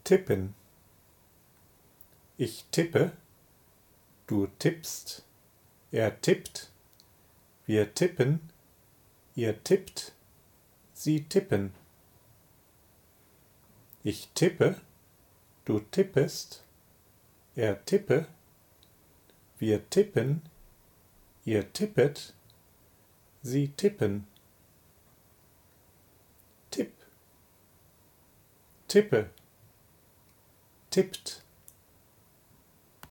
Tippen. Ich tippe, du tippst, er tippt, wir tippen, ihr tippt, sie tippen. Ich tippe, du tippest, er tippe, wir tippen, ihr tippet, sie tippen. Tipp, tippe, tippt.